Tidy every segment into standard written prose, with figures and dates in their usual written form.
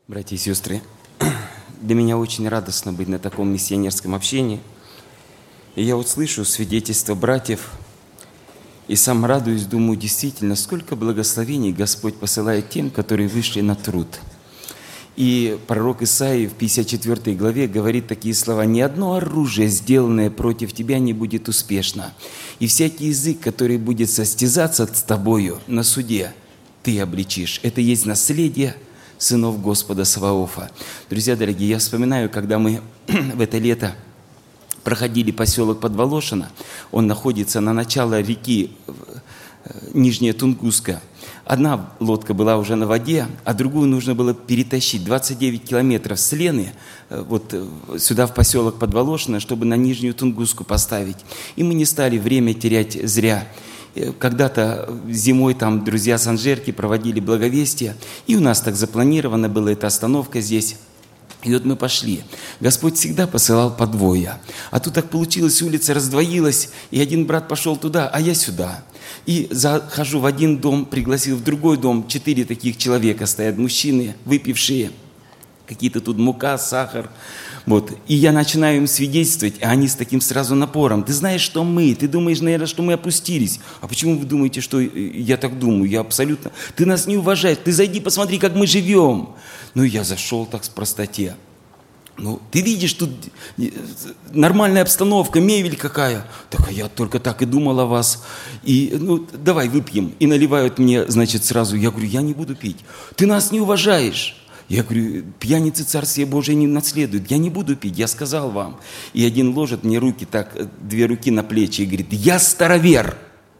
Братья и сестры, для меня очень радостно быть на таком миссионерском общении. И я вот слышу свидетельства братьев, и сам радуюсь, думаю, действительно, сколько благословений Господь посылает тем, которые вышли на труд. И пророк Исаия в 54 главе говорит такие слова: «Ни одно оружие, сделанное против тебя, не будет успешно, и всякий язык, который будет состязаться с тобою на суде, ты обличишь». Это есть наследие сынов Господа Саваофа. Друзья дорогие, я вспоминаю, когда мы в это лето проходили поселок Подволошино, он находится на начало реки Нижняя Тунгуска. Одна лодка была уже на воде, а другую нужно было перетащить 29 километров с Лены вот сюда, в поселок Подволошино, чтобы на Нижнюю Тунгуску поставить. И мы не стали время терять зря. Когда-то зимой там друзья с Анжерки проводили благовестие, и у нас так запланирована была эта остановка здесь. И вот мы пошли. Господь всегда посылал по двое. А тут так получилось, улица раздвоилась, и один брат пошел туда, а я сюда. И захожу в один дом, пригласил в другой дом, 4 таких человека стоят, мужчины, выпившие, какие-то тут мука, сахар. Вот. И я начинаю им свидетельствовать, а они с таким сразу напором: ты знаешь, что мы? Ты думаешь, наверное, что мы опустились. А почему вы думаете, что я так думаю? Я абсолютно... Ты нас не уважаешь, ты зайди, посмотри, как мы живем. Ну, я зашел так с простоте. Ну, ты видишь, тут нормальная обстановка, мебель какая. Так, а я только так и думал о вас. И, ну, давай выпьем. И наливают мне, значит, сразу. Я говорю, я не буду пить. Ты нас не уважаешь. Я говорю, пьяницы Царствие Божие не наследуют. Я не буду пить, я сказал вам. И один ложит мне руки, так, 2 руки на плечи и говорит: я старовер.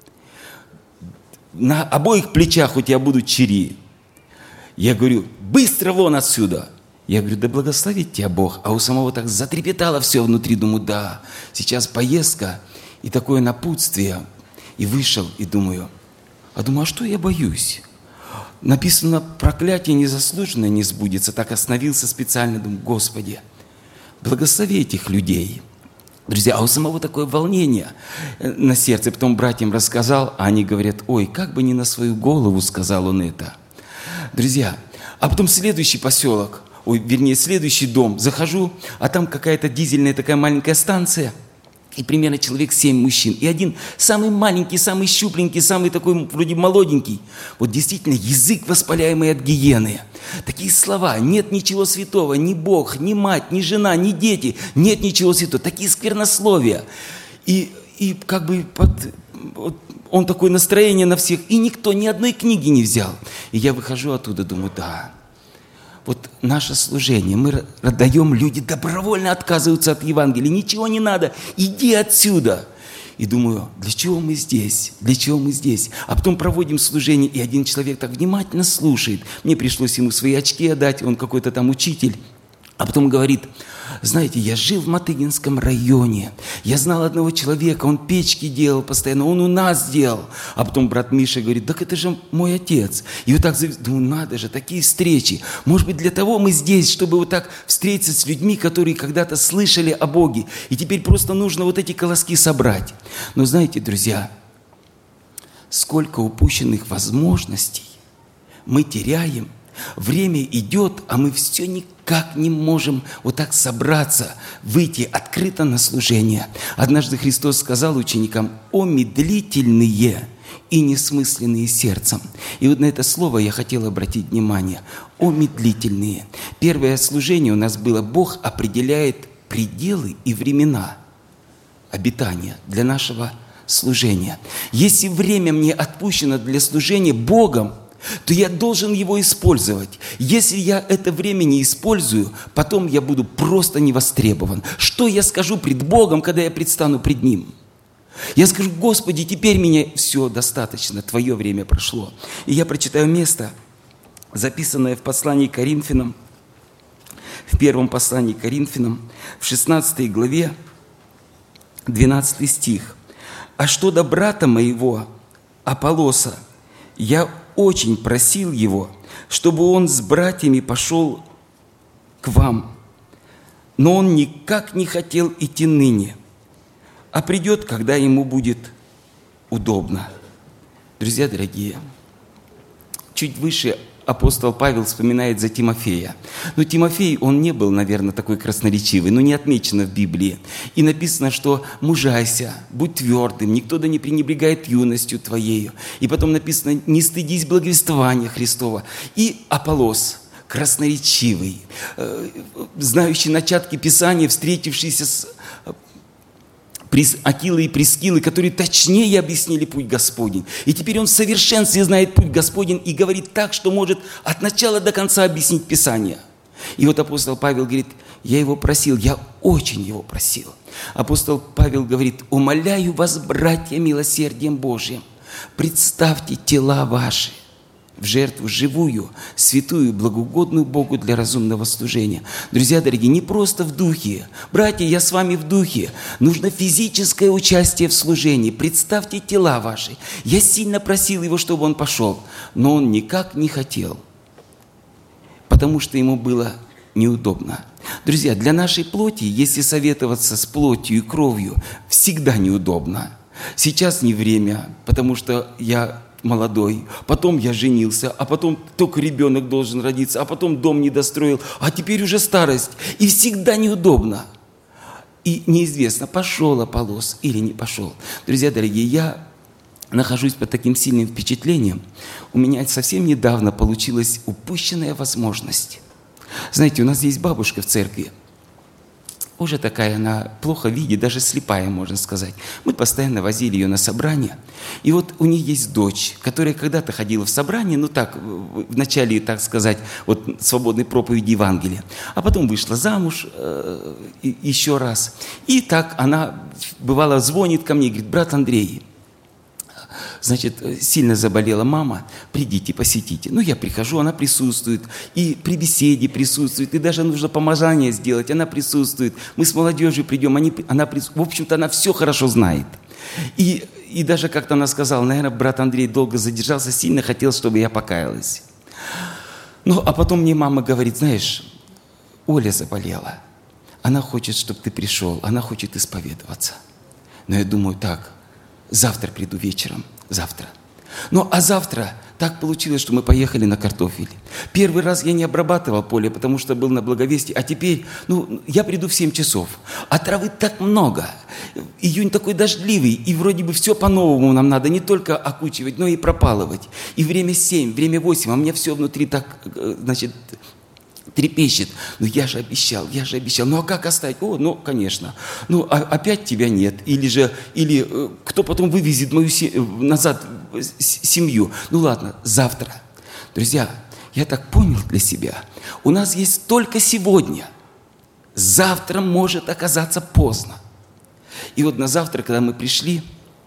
На обоих плечах у тебя будут чири. Я говорю, быстро вон отсюда. Я говорю, да благословит тебя Бог. А у самого так затрепетало все внутри. Думаю, да, сейчас поездка и такое напутствие. И вышел, и думаю, а что я боюсь? Написано, проклятие незаслуженное не сбудется. Так остановился специально, думаю, Господи, благослови этих людей. Друзья, а у самого такое волнение на сердце. Потом братьям рассказал, а они говорят, ой, как бы не на свою голову сказал он это. Друзья, а потом следующий поселок, следующий дом. Захожу, а там какая-то дизельная такая маленькая станция. И примерно человек 7 мужчин. И один самый маленький, самый щупленький, самый такой вроде молоденький. Вот действительно язык, воспаляемый от гиены. Такие слова. Нет ничего святого. Ни Бог, ни мать, ни жена, ни дети. Нет ничего святого. Такие сквернословия. И как бы он такое настроение на всех. И никто ни одной книги не взял. И я выхожу оттуда, думаю, да. Вот наше служение, мы даем, люди добровольно отказываются от Евангелия, ничего не надо, иди отсюда. И думаю, для чего мы здесь? Для чего мы здесь? А потом проводим служение, и один человек так внимательно слушает. Мне пришлось ему свои очки отдать, он какой-то там учитель. А потом говорит, знаете, я жил в Матыгинском районе, я знал одного человека, он печки делал постоянно, он у нас делал. А потом брат Миша говорит, так это же мой отец. И вот так, думаю, надо же, такие встречи. Может быть, для того мы здесь, чтобы вот так встретиться с людьми, которые когда-то слышали о Боге. И теперь просто нужно вот эти колоски собрать. Но знаете, друзья, сколько упущенных возможностей мы теряем. Время идет, а мы все никак не можем вот так собраться, выйти открыто на служение. Однажды Христос сказал ученикам: «О медлительные и несмысленные сердцем». И вот на это слово я хотел обратить внимание. «О медлительные». Первое служение у нас было: Бог определяет пределы и времена обитания для нашего служения. Если время мне отпущено для служения Богом, то я должен его использовать. Если я это время не использую, потом я буду просто не востребован. Что я скажу пред Богом, когда я предстану пред Ним? Я скажу: Господи, теперь меня все достаточно, Твое время прошло. И я прочитаю место, записанное в послании к Коринфянам, в первом послании к Коринфянам, в 16 главе, 12 стих. «А что до брата моего, Аполлоса, я очень просил его, чтобы он с братьями пошел к вам, но он никак не хотел идти ныне, а придет, когда ему будет удобно». Друзья дорогие, чуть выше апостол Павел вспоминает за Тимофея. Но Тимофей, он не был, наверное, такой красноречивый, но не отмечено в Библии. И написано, что «мужайся, будь твердым, никто да не пренебрегает юностью твоею». И потом написано «не стыдись благовествования Христова». И Аполлос, красноречивый, знающий начатки Писания, встретившийся с Акилой и Прискилой, которые точнее объяснили путь Господень. И теперь он в совершенстве знает путь Господень и говорит так, что может от начала до конца объяснить Писание. И вот апостол Павел говорит, я его просил, я очень его просил. Апостол Павел говорит, умоляю вас, братья, милосердием Божьим, представьте тела ваши в жертву живую, святую, благоугодную Богу для разумного служения. Друзья дорогие, не просто в духе. Братья, я с вами в духе. Нужно физическое участие в служении. Представьте тела ваши. Я сильно просил его, чтобы он пошел, но он никак не хотел, потому что ему было неудобно. Друзья, для нашей плоти, если советоваться с плотью и кровью, всегда неудобно. Сейчас не время, потому что я молодой, потом я женился, а потом только ребенок должен родиться, а потом дом не достроил, а теперь уже старость. И всегда неудобно. И неизвестно, пошел Аполлос или не пошел. Друзья дорогие, я нахожусь под таким сильным впечатлением. У меня совсем недавно получилась упущенная возможность. Знаете, у нас есть бабушка в церкви. Уже такая, она плохо видит, даже слепая, можно сказать. Мы постоянно возили ее на собрания. И вот у нее есть дочь, которая когда-то ходила в собрание, ну так, в начале, так сказать, вот свободной проповеди Евангелия. А потом вышла замуж еще раз. И так она, бывало, звонит ко мне и говорит, брат Андрей, значит, сильно заболела мама, придите, посетите. Ну, я прихожу, она присутствует, и при беседе присутствует, и даже нужно помазание сделать, она присутствует. Мы с молодежью придем, в общем-то, она все хорошо знает. И даже как-то она сказала, наверное, брат Андрей долго задержался, сильно хотел, чтобы я покаялась. Ну, а потом мне мама говорит, знаешь, Оля заболела, она хочет, чтобы ты пришел, она хочет исповедоваться. Но я думаю, так, завтра приду вечером. Завтра. Ну, а завтра так получилось, что мы поехали на картофель. Первый раз я не обрабатывал поле, потому что был на благовестии, а теперь, я приду в 7 часов. А травы так много. Июнь такой дождливый, и вроде бы все по-новому нам надо, не только окучивать, но и пропалывать. И время 7, время 8, а у меня все внутри так, значит, трепещет. Ну, я же обещал. Ну, а как оставить? Конечно. Опять тебя нет. Или кто потом вывезет мою назад семью? Ну, ладно, завтра. Друзья, я так понял для себя. У нас есть только сегодня. Завтра может оказаться поздно. И вот на завтра, когда мы пришли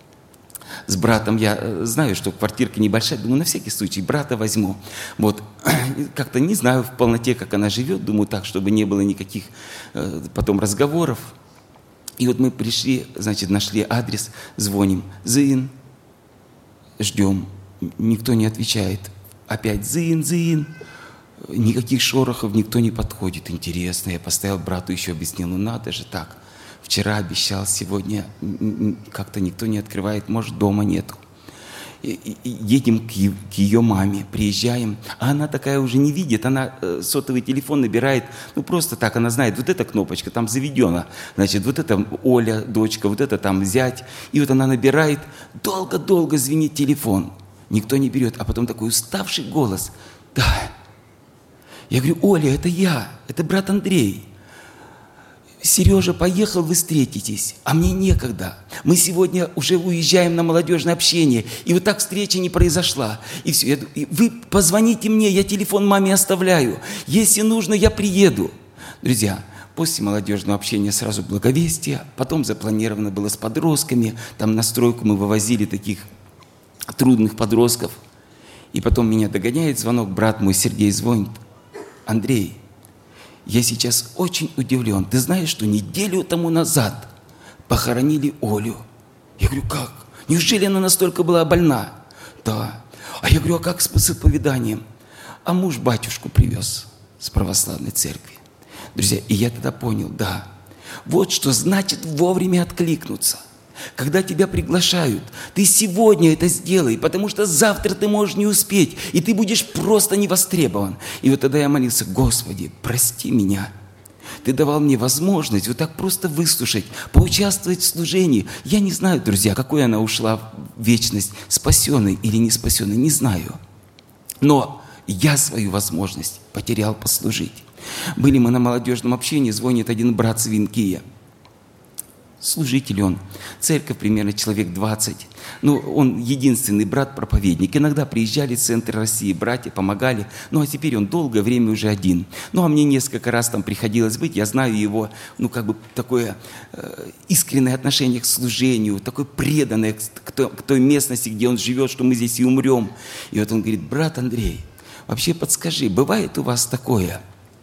с братом, я знаю, что квартирка небольшая, думаю, на всякий случай брата возьму. Вот, как-то не знаю в полноте, как она живет, думаю так, чтобы не было никаких потом разговоров. И вот мы пришли, значит, нашли адрес, звоним, Зын, ждем, никто не отвечает. Опять Зын, никаких шорохов, никто не подходит. Интересно, я поставил брату, еще объяснил, надо же так. Вчера обещал, сегодня как-то никто не открывает, может, дома нету. Едем к ее маме, приезжаем, а она такая уже не видит, она сотовый телефон набирает, просто так, она знает, вот эта кнопочка там заведена, значит, вот это Оля, дочка, вот это там зять, и вот она набирает, долго-долго звенит телефон, никто не берет, а потом такой уставший голос, да. Я говорю, Оля, это я, это брат Андрей. Сережа поехал, вы встретитесь, а мне некогда. Мы сегодня уже уезжаем на молодежное общение, и вот так встреча не произошла. И все. Вы позвоните мне, я телефон маме оставляю. Если нужно, я приеду. Друзья, после молодежного общения сразу благовестие, потом запланировано было с подростками, там на стройку мы вывозили таких трудных подростков. И потом меня догоняет звонок, брат мой Сергей звонит. Андрей, я сейчас очень удивлен. Ты знаешь, что неделю тому назад похоронили Олю? Я говорю, как? Неужели она настолько была больна? Да. А я говорю, а как с исповеданием? А муж батюшку привез с православной церкви. Друзья, и я тогда понял, да. Вот что значит вовремя откликнуться. когда тебя приглашают, ты сегодня это сделай, потому что завтра ты можешь не успеть, и ты будешь просто не востребован. И вот тогда я молился: Господи, прости меня. Ты давал мне возможность вот так просто выслушать, поучаствовать в служении. Я не знаю, друзья, какой она ушла в вечность, спасенной или не спасенной, не знаю. Но я свою возможность потерял послужить. Были мы на молодежном общении, звонит один брат с Винкия. Служитель он, церковь примерно человек 20. Он единственный брат-проповедник. Иногда приезжали в центр России, братья помогали. А теперь он долгое время уже один. А мне несколько раз там приходилось быть. Я знаю его, такое искреннее отношение к служению, такое преданное к той местности, где он живет, что мы здесь и умрем. И вот он говорит: брат Андрей, вообще подскажи, бывает у вас такое?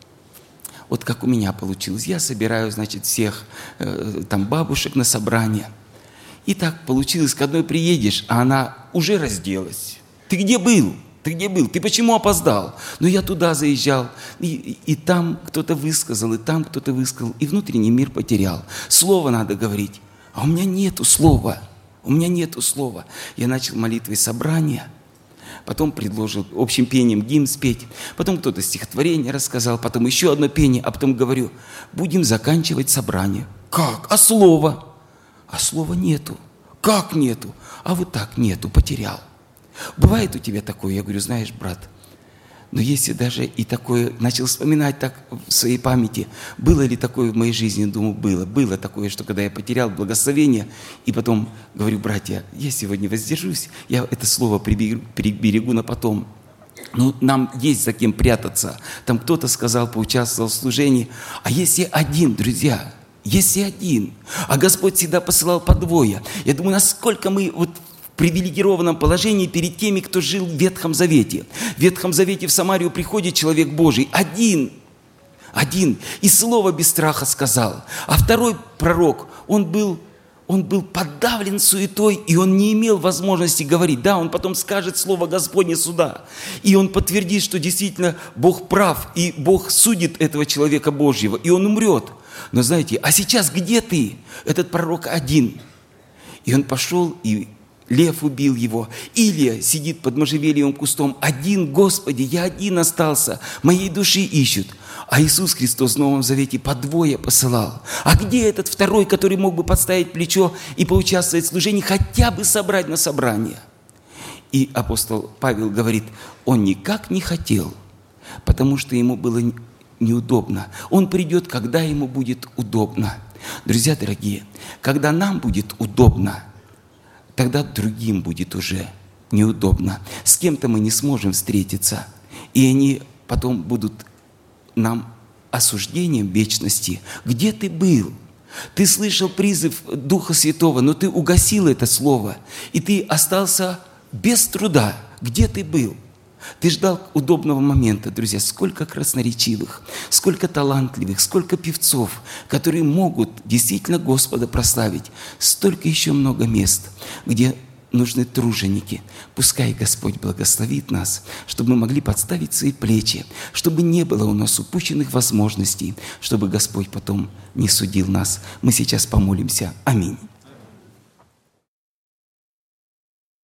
Вот как у меня получилось. Я собираю, всех бабушек на собрание. И так получилось, к одной приедешь, а она уже разделась. Ты где был? Ты где был? Ты почему опоздал? Я туда заезжал, и там кто-то высказал, и там кто-то высказал, и внутренний мир потерял. Слово надо говорить. А у меня нету слова. У меня нету слова. Я начал молитвой собрания. Потом предложил общим пением гимн спеть. Потом кто-то стихотворение рассказал. Потом еще одно пение. А потом говорю: будем заканчивать собрание. Как? А слова? А слова нету. Как нету? А вот так нету, потерял. Бывает у тебя такое? Я говорю: знаешь, брат, но если даже и такое, начал вспоминать так в своей памяти, было ли такое в моей жизни? Думаю, было. Было такое, что когда я потерял благословение, и потом говорю: братья, я сегодня воздержусь, я это слово приберегу на потом. Нам есть за кем прятаться. Там кто-то сказал, поучаствовал в служении. А если один, друзья, если один, а Господь всегда посылал по двое. Я думаю, насколько мы в привилегированном положении перед теми, кто жил в Ветхом Завете. В Ветхом Завете в Самарию приходит человек Божий, один, и слово без страха сказал. А второй пророк, он был подавлен суетой, и он не имел возможности говорить. Да, он потом скажет слово Господне суда, и он подтвердит, что действительно Бог прав, и Бог судит этого человека Божьего, и он умрет. Но знаете, а сейчас где ты? Этот пророк один. И он пошел, и лев убил его. Илия сидит под можжевельевым кустом. Один, Господи, я один остался. Моей души ищут. А Иисус Христос в Новом Завете по двое посылал. А где этот второй, который мог бы подставить плечо и поучаствовать в служении, хотя бы собрать на собрание? И апостол Павел говорит: он никак не хотел, потому что ему было неудобно. Он придет, когда ему будет удобно. Друзья дорогие, когда нам будет удобно, тогда другим будет уже неудобно. С кем-то мы не сможем встретиться, и они потом будут нам осуждением вечности. Где ты был? Ты слышал призыв Духа Святого, но ты угасил это слово, и ты остался без труда. Где ты был? Ты ждал удобного момента, друзья. Сколько красноречивых, сколько талантливых, сколько певцов, которые могут действительно Господа прославить. Столько еще много мест, где нужны труженики. Пускай Господь благословит нас, чтобы мы могли подставить свои плечи, чтобы не было у нас упущенных возможностей, чтобы Господь потом не судил нас. Мы сейчас помолимся. Аминь.